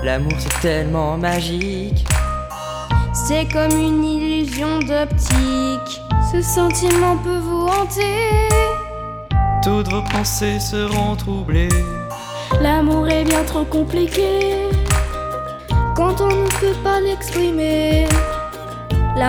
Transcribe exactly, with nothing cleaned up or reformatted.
L'amour c'est tellement magique. C'est comme une illusion d'optique. Ce sentiment peut vous hanter. Toutes vos pensées seront troublées. L'amour est bien trop compliqué quand on ne peut pas l'exprimer.